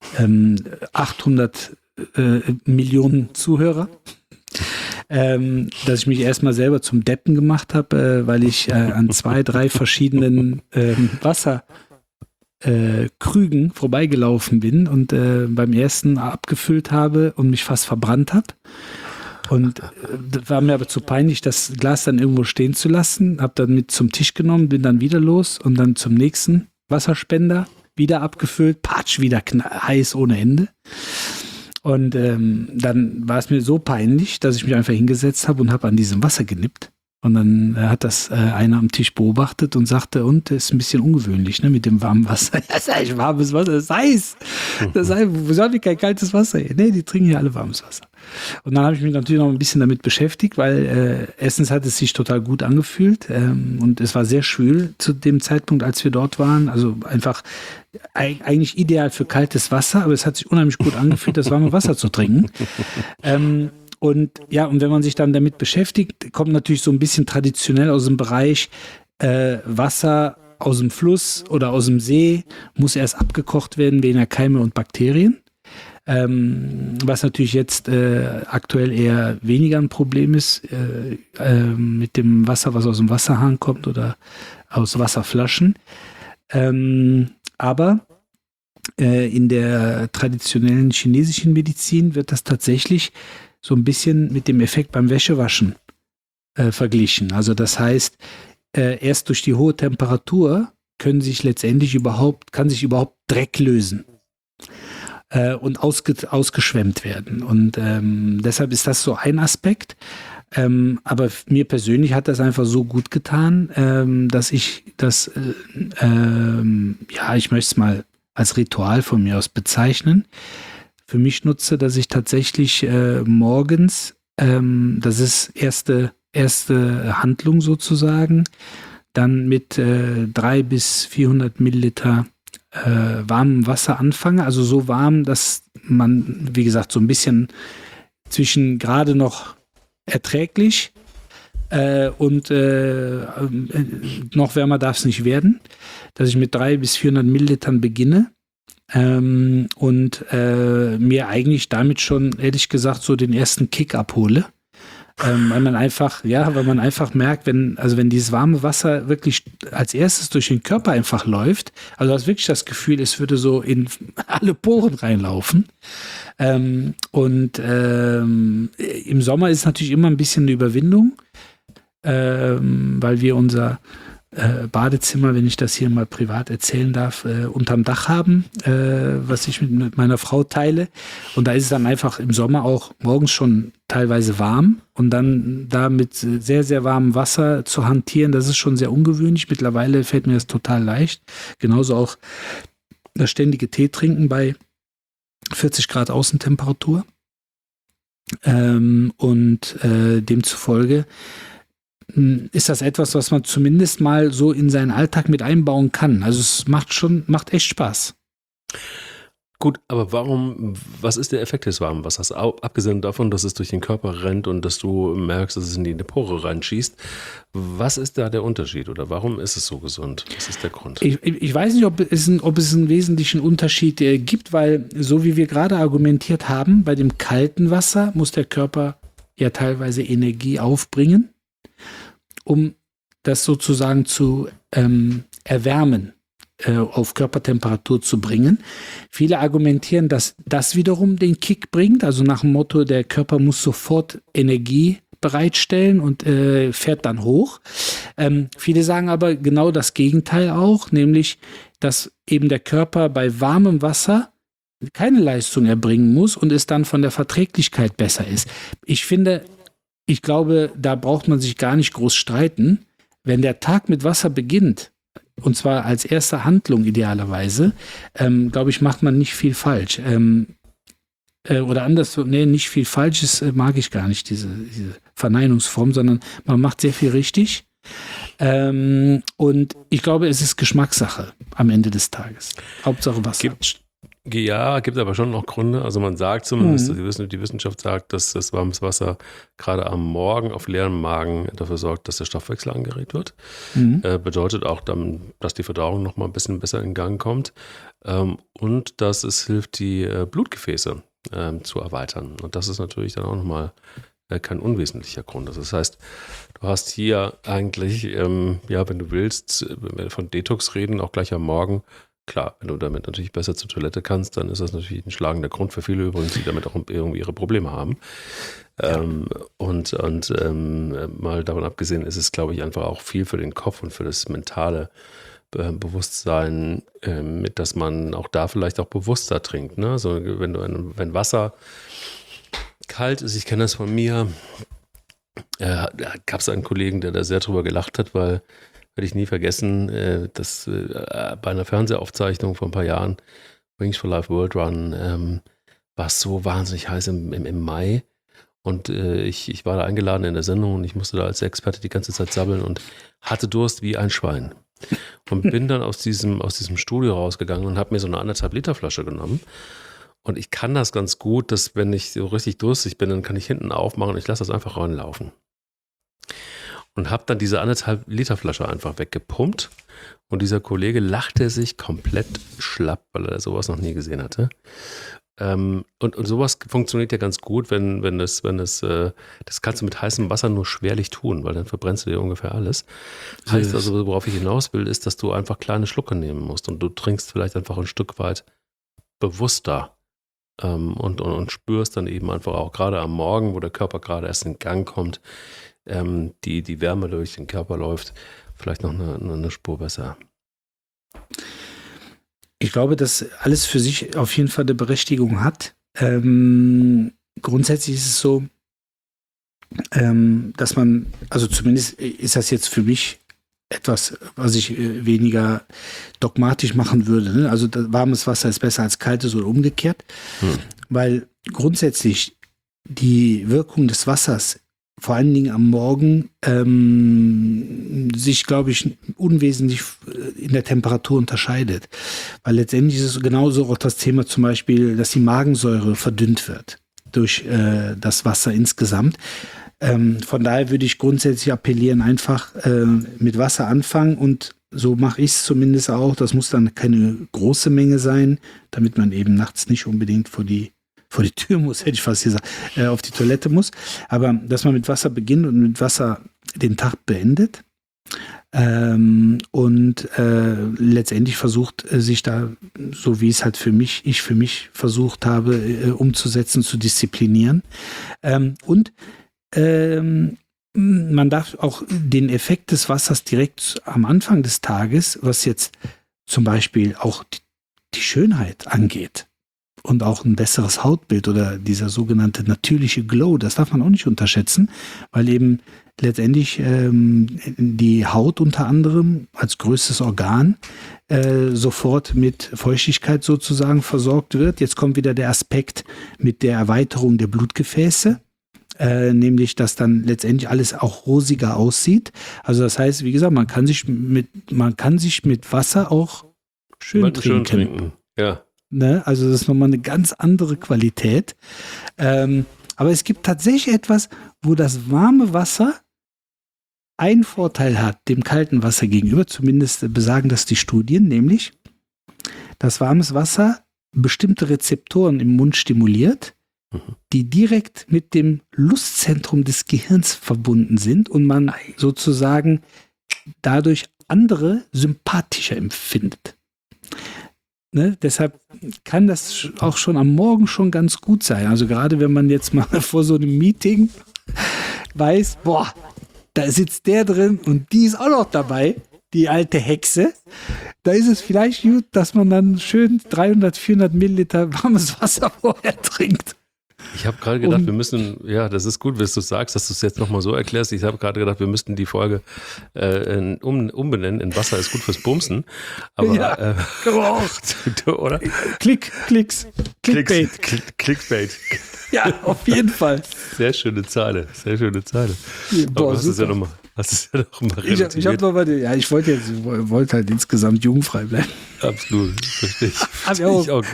800 Millionen Zuhörer, dass ich mich erstmal selber zum Deppen gemacht habe, weil ich an 2, 3 verschiedenen Wasserkrügen vorbeigelaufen bin und beim ersten abgefüllt habe und mich fast verbrannt habe. Und war mir aber zu peinlich, das Glas dann irgendwo stehen zu lassen. Habe dann mit zum Tisch genommen, bin dann wieder los und dann zum nächsten Wasserspender wieder abgefüllt. Patsch, wieder heiß ohne Ende. Und dann war es mir so peinlich, dass ich mich einfach hingesetzt habe und habe an diesem Wasser genippt. Und dann hat das einer am Tisch beobachtet und sagte, und das ist ein bisschen ungewöhnlich, ne, mit dem warmen Wasser. Das ist eigentlich warmes Wasser, das ist heiß. Wieso haben die kein kaltes Wasser hier? Nee, die trinken ja alle warmes Wasser. Und dann habe ich mich natürlich noch ein bisschen damit beschäftigt, weil erstens hat es sich total gut angefühlt und es war sehr schwül zu dem Zeitpunkt, als wir dort waren. Also einfach eigentlich ideal für kaltes Wasser, aber es hat sich unheimlich gut angefühlt, das warme Wasser zu trinken. Und ja, und wenn man sich dann damit beschäftigt, kommt natürlich so ein bisschen traditionell aus dem Bereich Wasser aus dem Fluss oder aus dem See, muss erst abgekocht werden wegen der Keime und Bakterien. Was natürlich jetzt aktuell eher weniger ein Problem ist mit dem Wasser, was aus dem Wasserhahn kommt oder aus Wasserflaschen. Aber in der traditionellen chinesischen Medizin wird das tatsächlich so ein bisschen mit dem Effekt beim Wäschewaschen verglichen. Also das heißt, erst durch die hohe Temperatur kann sich überhaupt Dreck lösen und ausgeschwemmt werden. Und deshalb ist das so ein Aspekt. Aber mir persönlich hat das einfach so gut getan, dass ich das, ich möchte es mal als Ritual von mir aus bezeichnen, für mich nutze, dass ich tatsächlich morgens, das ist erste Handlung sozusagen, dann mit 300 bis 400 Milliliter warmem Wasser anfange, also so warm, dass man, wie gesagt, so ein bisschen zwischen gerade noch erträglich und noch wärmer darf es nicht werden, dass ich mit 300 bis 400 Millilitern beginne und mir eigentlich damit schon, ehrlich gesagt, so den ersten Kick abhole. Weil man einfach merkt, wenn dieses warme Wasser wirklich als erstes durch den Körper einfach läuft, also du hast wirklich das Gefühl, es würde so in alle Poren reinlaufen. Im Sommer ist es natürlich immer ein bisschen eine Überwindung, weil wir unser Badezimmer, wenn ich das hier mal privat erzählen darf, unterm Dach haben, was ich mit meiner Frau teile. Und da ist es dann einfach im Sommer auch morgens schon teilweise warm und dann da mit sehr, sehr warmem Wasser zu hantieren, das ist schon sehr ungewöhnlich. Mittlerweile fällt mir das total leicht. Genauso auch das ständige Tee trinken bei 40 Grad Außentemperatur. Demzufolge ist das etwas, was man zumindest mal so in seinen Alltag mit einbauen kann. Also es macht echt Spaß. Gut, aber was ist der Effekt des warmen Wassers? Abgesehen davon, dass es durch den Körper rennt und dass du merkst, dass es in die Pore reinschießt. Was ist da der Unterschied oder warum ist es so gesund? Was ist der Grund? Ich weiß nicht, ob es einen wesentlichen Unterschied gibt, weil so wie wir gerade argumentiert haben, bei dem kalten Wasser muss der Körper ja teilweise Energie aufbringen, um das sozusagen zu erwärmen, auf Körpertemperatur zu bringen. Viele argumentieren, dass das wiederum den Kick bringt, also nach dem Motto, der Körper muss sofort Energie bereitstellen und fährt dann hoch. Viele sagen aber genau das Gegenteil auch, nämlich, dass eben der Körper bei warmem Wasser keine Leistung erbringen muss und es dann von der Verträglichkeit besser ist. Ich glaube, da braucht man sich gar nicht groß streiten. Wenn der Tag mit Wasser beginnt, und zwar als erste Handlung idealerweise, glaube ich, macht man nicht viel falsch. oder anders, nicht viel Falsches mag ich gar nicht, diese Verneinungsform, sondern man macht sehr viel richtig. Und ich glaube, es ist Geschmackssache am Ende des Tages. Hauptsache Wasser. Gibt aber schon noch Gründe. Also man sagt zumindest, die Wissenschaft sagt, dass das warmes Wasser gerade am Morgen auf leerem Magen dafür sorgt, dass der Stoffwechsel angeregt wird. Bedeutet auch dann, dass die Verdauung noch mal ein bisschen besser in Gang kommt. Und dass es hilft, die Blutgefäße zu erweitern. Und das ist natürlich dann auch nochmal kein unwesentlicher Grund. Das heißt, du hast hier eigentlich, wenn du willst, wenn wir von Detox reden, auch gleich am Morgen. Klar, wenn du damit natürlich besser zur Toilette kannst, dann ist das natürlich ein schlagender Grund für viele übrigens, die damit auch irgendwie ihre Probleme haben. Mal davon abgesehen ist es, glaube ich, einfach auch viel für den Kopf und für das mentale Bewusstsein, mit dass man auch da vielleicht auch bewusster trinkt. Ne? Also wenn Wasser kalt ist, ich kenne das von mir, da gab es einen Kollegen, der da sehr drüber gelacht hat, weil werde ich nie vergessen, dass bei einer Fernsehaufzeichnung vor ein paar Jahren, Wings for Life World Run, war es so wahnsinnig heiß im Mai und ich war da eingeladen in der Sendung und ich musste da als Experte die ganze Zeit sabbeln und hatte Durst wie ein Schwein und bin dann aus diesem Studio rausgegangen und habe mir so eine 1,5 Liter Flasche genommen und ich kann das ganz gut, dass wenn ich so richtig durstig bin, dann kann ich hinten aufmachen und ich lasse das einfach reinlaufen. Und habe dann diese 1,5 Liter Flasche einfach weggepumpt. Und dieser Kollege lachte sich komplett schlapp, weil er sowas noch nie gesehen hatte. Und sowas funktioniert ja ganz gut, das kannst du mit heißem Wasser nur schwerlich tun, weil dann verbrennst du dir ungefähr alles. Das heißt also, worauf ich hinaus will, ist, dass du einfach kleine Schlucke nehmen musst und du trinkst vielleicht einfach ein Stück weit bewusster und spürst dann eben einfach auch gerade am Morgen, wo der Körper gerade erst in Gang kommt, die Wärme durch den Körper läuft, vielleicht noch eine Spur besser. Ich glaube, dass alles für sich auf jeden Fall eine Berechtigung hat. Grundsätzlich ist es so, dass man, also zumindest ist das jetzt für mich etwas, was ich weniger dogmatisch machen würde. Ne? Also warmes Wasser ist besser als kaltes oder umgekehrt, weil grundsätzlich die Wirkung des Wassers vor allen Dingen am Morgen sich, glaube ich, unwesentlich in der Temperatur unterscheidet. Weil letztendlich ist es genauso auch das Thema zum Beispiel, dass die Magensäure verdünnt wird durch das Wasser insgesamt. Von daher würde ich grundsätzlich appellieren, einfach mit Wasser anfangen und so mache ich es zumindest auch. Das muss dann keine große Menge sein, damit man eben nachts nicht unbedingt vor die Tür muss, hätte ich fast gesagt, auf die Toilette muss. Aber dass man mit Wasser beginnt und mit Wasser den Tag beendet und letztendlich versucht, sich da, so wie es halt für mich versucht habe, umzusetzen, zu disziplinieren. Man darf auch den Effekt des Wassers direkt am Anfang des Tages, was jetzt zum Beispiel auch die Schönheit angeht, und auch ein besseres Hautbild oder dieser sogenannte natürliche Glow, das darf man auch nicht unterschätzen, weil eben letztendlich die Haut unter anderem als größtes Organ sofort mit Feuchtigkeit sozusagen versorgt wird. Jetzt kommt wieder der Aspekt mit der Erweiterung der Blutgefäße, nämlich dass dann letztendlich alles auch rosiger aussieht. Also das heißt, wie gesagt, man kann sich mit Wasser auch schön trinken. Ja. Ne? Also das ist nochmal eine ganz andere Qualität. Aber es gibt tatsächlich etwas, wo das warme Wasser einen Vorteil hat, dem kalten Wasser gegenüber, zumindest besagen das die Studien, nämlich, dass warmes Wasser bestimmte Rezeptoren im Mund stimuliert, die direkt mit dem Lustzentrum des Gehirns verbunden sind und man sozusagen dadurch andere sympathischer empfindet. Ne? Deshalb kann das auch schon am Morgen schon ganz gut sein. Also gerade wenn man jetzt mal vor so einem Meeting weiß, boah, da sitzt der drin und die ist auch noch dabei, die alte Hexe. Da ist es vielleicht gut, dass man dann schön 300, 400 Milliliter warmes Wasser vorher trinkt. Ich habe gerade gedacht, wir müssen, ja, das ist gut, wenn du sagst, dass du es jetzt nochmal so erklärst. Ich habe gerade gedacht, wir müssten die Folge umbenennen in Wasser ist gut fürs Bumsen. Aber, ja, oder? Klicks. Clickbait. Clickbait. Ja, auf jeden Fall. Sehr schöne Zeile. Boah, Aber hast es ja super. noch mal Ich habe noch mal, ich wollte halt insgesamt jugendfrei bleiben. Absolut, verstehe ich. Wir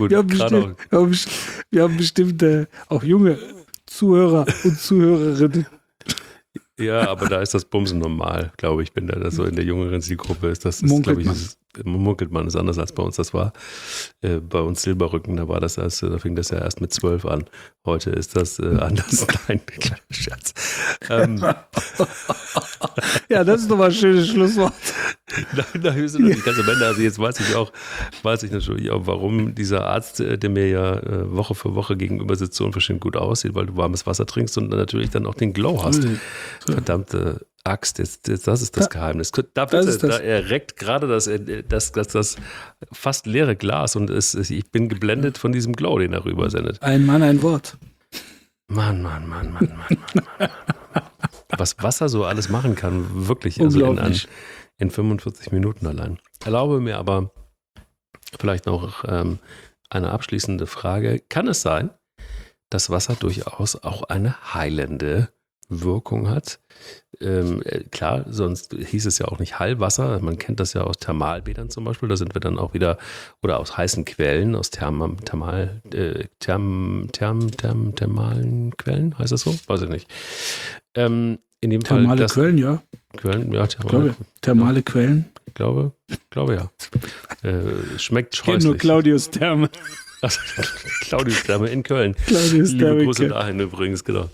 haben bestimmt auch junge Zuhörer und Zuhörerinnen. Ja, aber da ist das Bumsen normal, glaube ich. Bin da so in der jüngeren Zielgruppe ist das, Munkelt glaube ich, munkelt man ist anders als bei uns das war. Bei uns Silberrücken, da fing das ja erst mit 12 an. Heute ist das anders. Nein, kleiner Scherz. Ja, das ist doch mal ein schönes Schlusswort. Nein, wir sind nicht ganz am Ende. Also jetzt weiß ich natürlich auch, warum dieser Arzt, der mir ja Woche für Woche gegenüber sitzt, so unverschämt gut aussieht, weil du warmes Wasser trinkst und natürlich dann auch den Glow hast. Verdammte Axt, das ist das Geheimnis. Da erreckt gerade das fast leere Glas und ich bin geblendet von diesem Glow, den er rüber sendet. Ein Mann, ein Wort. Mann. Was Wasser so alles machen kann, wirklich, also in 45 Minuten allein. Erlaube mir aber vielleicht noch eine abschließende Frage. Kann es sein, dass Wasser durchaus auch eine heilende Wirkung hat? Klar, sonst hieß es ja auch nicht Heilwasser. Man kennt das ja aus Thermalbädern zum Beispiel. Da sind wir dann auch wieder, oder aus heißen Quellen, aus thermalen Quellen, heißt das so? Weiß ich nicht. In dem Thermale Fall Quellen, ja. Thermale Quellen. Ich glaube ja. Schmeckt scheußlich. Ich kenne nur Claudius Therme. Claudius Therme in Köln. Claudius Liebe Therme. Grüße dahin übrigens, genau.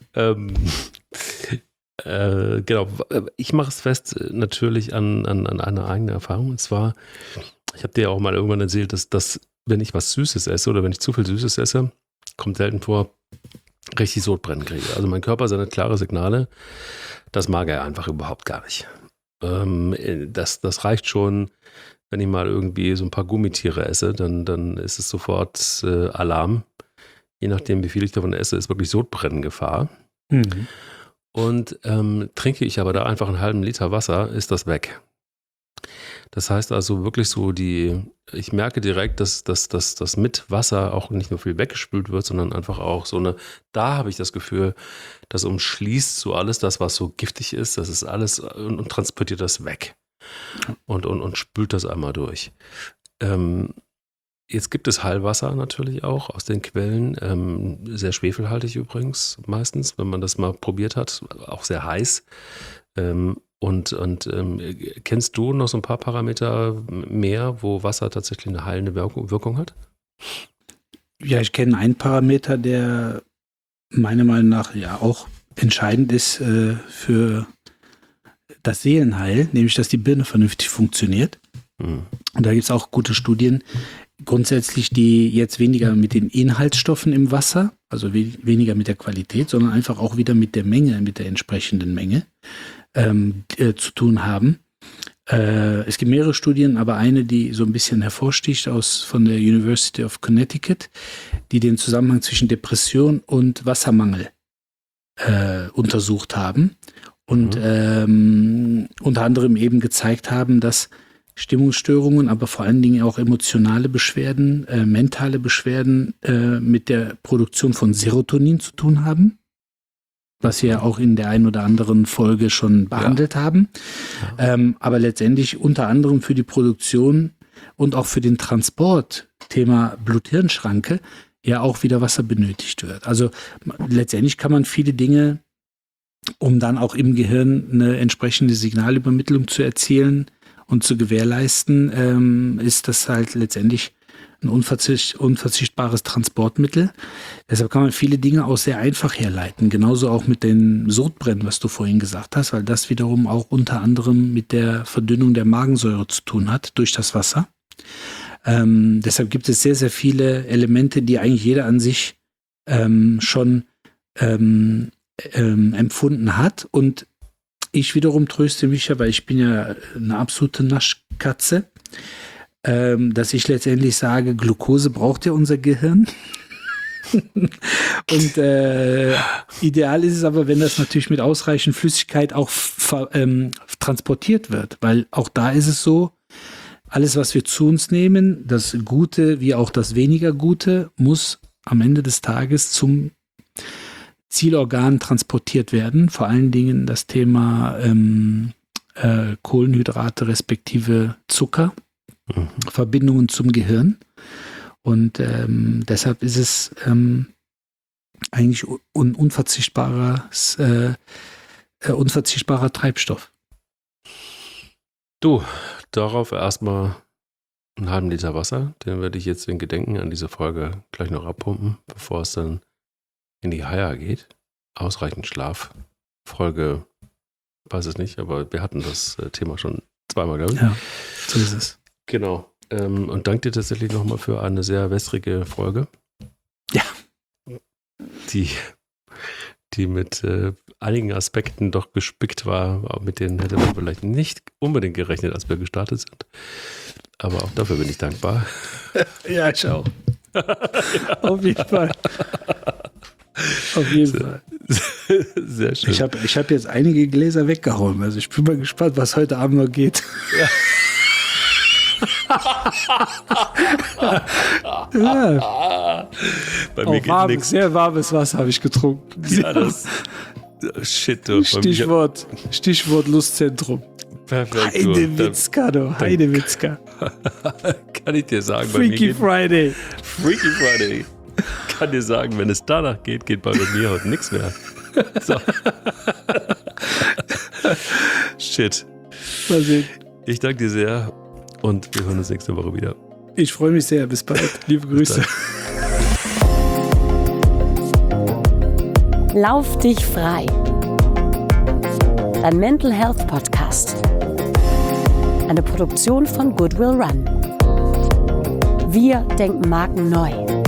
Genau. Ich mache es fest natürlich an einer eigenen Erfahrung. Und zwar, ich habe dir ja auch mal irgendwann erzählt, dass wenn ich was Süßes esse oder wenn ich zu viel Süßes esse, kommt selten vor, richtig Sodbrennen kriege. Also mein Körper sendet klare Signale, das mag er einfach überhaupt gar nicht. Das reicht schon, wenn ich mal irgendwie so ein paar Gummitiere esse, dann ist es sofort Alarm. Je nachdem, wie viel ich davon esse, ist wirklich Sodbrennengefahr. Mhm. Und trinke ich aber da einfach einen halben Liter Wasser, ist das weg. Das heißt also wirklich so, ich merke direkt, dass mit Wasser auch nicht nur viel weggespült wird, sondern einfach auch da habe ich das Gefühl, das umschließt so alles das, was so giftig ist, das ist alles und transportiert das weg und spült das einmal durch. Jetzt gibt es Heilwasser natürlich auch aus den Quellen, sehr schwefelhaltig übrigens meistens, wenn man das mal probiert hat, auch sehr heiß. Kennst du noch so ein paar Parameter mehr, wo Wasser tatsächlich eine heilende Wirkung hat? Ja, ich kenne einen Parameter, der meiner Meinung nach ja auch entscheidend ist für das Seelenheil, nämlich dass die Birne vernünftig funktioniert. Und da gibt es auch gute Studien, grundsätzlich, die jetzt weniger mit den Inhaltsstoffen im Wasser, also weniger mit der Qualität, sondern einfach auch wieder mit der Menge, mit der entsprechenden Menge zu tun haben. Es gibt mehrere Studien, aber eine, die so ein bisschen hervorsticht von der University of Connecticut, die den Zusammenhang zwischen Depression und Wassermangel untersucht haben und unter anderem eben gezeigt haben, dass Stimmungsstörungen, aber vor allen Dingen auch emotionale Beschwerden, mentale Beschwerden mit der Produktion von Serotonin zu tun haben, was wir ja auch in der einen oder anderen Folge schon behandelt haben. Ja. Aber letztendlich unter anderem für die Produktion und auch für den Transport, Thema Blut-Hirn-Schranke, ja auch wieder Wasser benötigt wird. Also letztendlich kann man viele Dinge, um dann auch im Gehirn eine entsprechende Signalübermittlung zu erzielen und zu gewährleisten, ist das halt letztendlich ein unverzichtbares Transportmittel. Deshalb kann man viele Dinge auch sehr einfach herleiten. Genauso auch mit den Sodbrennen, was du vorhin gesagt hast, weil das wiederum auch unter anderem mit der Verdünnung der Magensäure zu tun hat durch das Wasser. Deshalb gibt es sehr, sehr viele Elemente, die eigentlich jeder an sich schon empfunden hat. Und ich wiederum tröste mich ja, weil ich bin ja eine absolute Naschkatze, dass ich letztendlich sage, Glucose braucht ja unser Gehirn. Und ideal ist es aber, wenn das natürlich mit ausreichend Flüssigkeit auch transportiert wird, weil auch da ist es so, alles, was wir zu uns nehmen, das Gute wie auch das weniger Gute, muss am Ende des Tages zum Zielorgan transportiert werden. Vor allen Dingen das Thema Kohlenhydrate respektive Zucker, Verbindungen zum Gehirn. Und deshalb ist es eigentlich unverzichtbarer Treibstoff. Du, darauf erstmal einen halben Liter Wasser. Den werde ich jetzt in Gedenken an diese Folge gleich noch abpumpen, bevor es dann in die Haia geht. Ausreichend Schlaf. Folge, weiß es nicht, aber wir hatten das Thema schon zweimal, glaube ich. Ja, so ist es. Genau. Und danke dir tatsächlich nochmal für eine sehr wässrige Folge. Ja. Die mit einigen Aspekten doch gespickt war, mit denen hätte man vielleicht nicht unbedingt gerechnet, als wir gestartet sind. Aber auch dafür bin ich dankbar. Ja, ich auch. Auf jeden Fall. Auf jeden Fall. Sehr schön. Ich hab jetzt einige Gläser weggehauen. Also ich bin mal gespannt, was heute Abend noch geht. Ja. Ja. Bei mir geht nichts. Sehr warmes Wasser habe ich getrunken. Ja, das shit. Du, Stichwort Lustzentrum. Perfekt. Heidewitzka, du. Heidewitzka. Kann ich dir sagen, Freaky Friday. Freaky Friday. Kann dir sagen, wenn es danach geht bei mir heute nichts mehr. So. Shit. Mal sehen. Ich danke dir sehr und wir hören uns nächste Woche wieder. Ich freue mich sehr. Bis bald. Liebe Grüße. Lauf dich frei. Dein Mental Health Podcast. Eine Produktion von Goodwill Run. Wir denken Marken neu.